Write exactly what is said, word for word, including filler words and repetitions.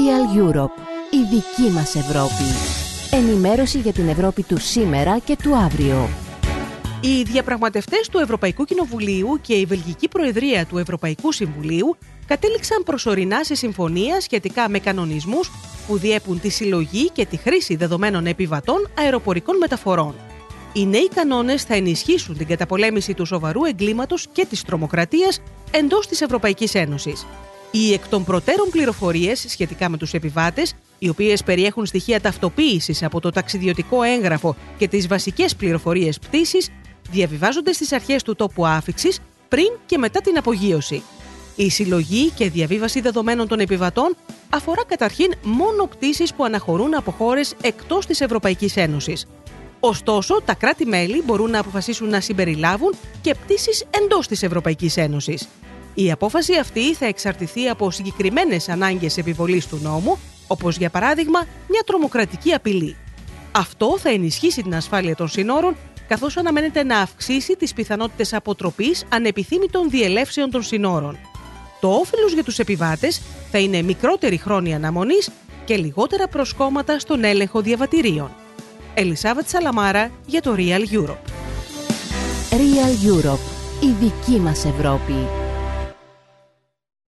Real Europe, η δική μας Ευρώπη. Ενημέρωση για την Ευρώπη του σήμερα και του αύριο. Οι διαπραγματευτές του Ευρωπαϊκού Κοινοβουλίου και η Βελγική Προεδρία του Ευρωπαϊκού Συμβουλίου κατέληξαν προσωρινά σε συμφωνία σχετικά με κανονισμούς που διέπουν τη συλλογή και τη χρήση δεδομένων επιβατών αεροπορικών μεταφορών. Οι νέοι κανόνες θα ενισχύσουν την καταπολέμηση του σοβαρού εγκλήματος και της τρομοκρατίας εντός της Ευρωπαϊκής Ένωσης. Οι εκ των προτέρων πληροφορίες σχετικά με τους επιβάτες, οι οποίες περιέχουν στοιχεία ταυτοποίησης από το ταξιδιωτικό έγγραφο και τις βασικές πληροφορίες πτήσης, διαβιβάζονται στις αρχές του τόπου άφιξης πριν και μετά την απογείωση. Η συλλογή και διαβίβαση δεδομένων των επιβατών αφορά καταρχήν μόνο πτήσεις που αναχωρούν από χώρες εκτός της Ευρωπαϊκής Ένωσης. Ωστόσο, τα κράτη-μέλη μπορούν να αποφασίσουν να συμπεριλάβουν και πτήσεις εντός της Ευρωπαϊκής Ένωσης. Η απόφαση αυτή θα εξαρτηθεί από συγκεκριμένες ανάγκες επιβολής του νόμου, όπως για παράδειγμα μια τρομοκρατική απειλή. Αυτό θα ενισχύσει την ασφάλεια των συνόρων, καθώς αναμένεται να αυξήσει τις πιθανότητες αποτροπής ανεπιθύμητων διελεύσεων των συνόρων. Το όφελος για τους επιβάτες θα είναι μικρότερη χρόνια αναμονής και λιγότερα προσκόμματα στον έλεγχο διαβατηρίων. Ελισάβετ Σαλαμάρα για το Real Europe. Real Europe, η δική μας Ευρώπη.